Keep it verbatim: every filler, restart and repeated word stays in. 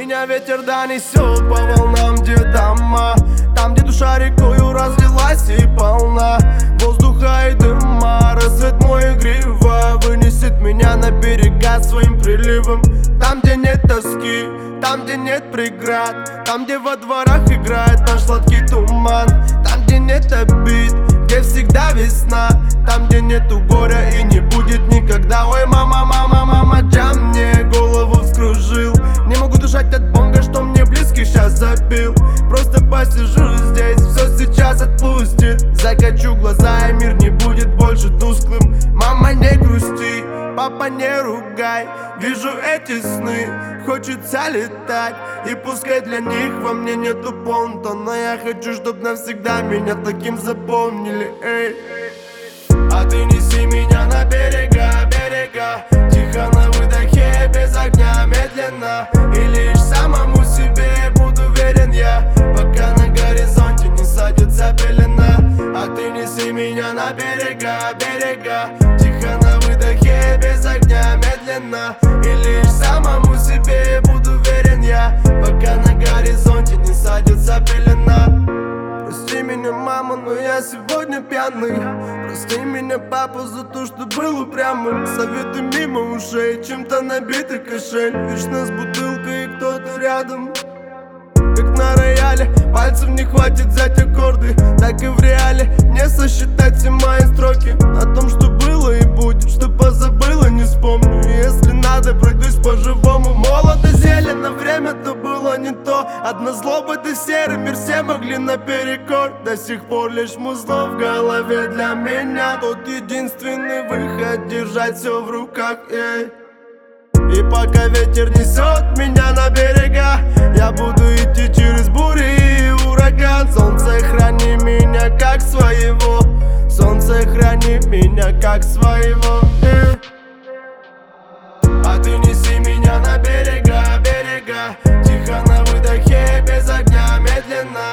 Меня ветер донесет по волнам, где дома, там, где душа рекою разлилась и полна воздуха и дыма. Рассвет мой игриво вынесет меня на берега своим приливом. Там, где нет тоски, там, где нет преград, там, где во дворах играет наш сладкий туман. Там, где нет обид, где всегда весна, там, где нету горя и не будет никогда. Ой, мама, мама, мама, джам мне голову вскружил. Не могу дышать от бонга, что мне близкий сейчас забил. Просто посижу здесь, все сейчас отпустит. Закачу глаза, и мир не будет больше тусклым. Мама, не грусти, папа, не ругай. Вижу эти сны, хочется летать. И пускай для них во мне нету понта, но я хочу, чтоб навсегда меня таким запомнили, эй. А ты неси меня на берега, берега, тихо на выдохе, без огня, медленно. И лишь самому себе буду верен я, пока на горизонте не садится пелена. А ты неси меня на берега, берега, тихо на выдохе, без огня, медленно. И лишь самому себе буду верен я, пока на горизонте не садится пелена. Прости меня, мама, но я сегодня пьяный. Прости меня, папа, за то, что был упрямым. Советы мимо ушей, чем-то набитый кошель. Вечно с бутылкой и кто-то рядом. Как на рояле, пальцев не хватит взять аккорды. Так и в реале не сосчитать все мои строки. О том, что было и будет, что позабыла, не вспомню. Если надо, пройдусь по-живому. Молодо, зелено, время-то было не то. Одна злоба, да серый мир, все могли наперекор. До сих пор лишь музло в голове для меня. Тот единственный выход, держать все в руках, эй. И пока ветер несет меня на берега, я буду идти через бури и ураган. Солнце, храни меня как своего, солнце, храни меня как своего, э. А ты неси меня на берега, берега, тихо на выдохе, без огня, медленно.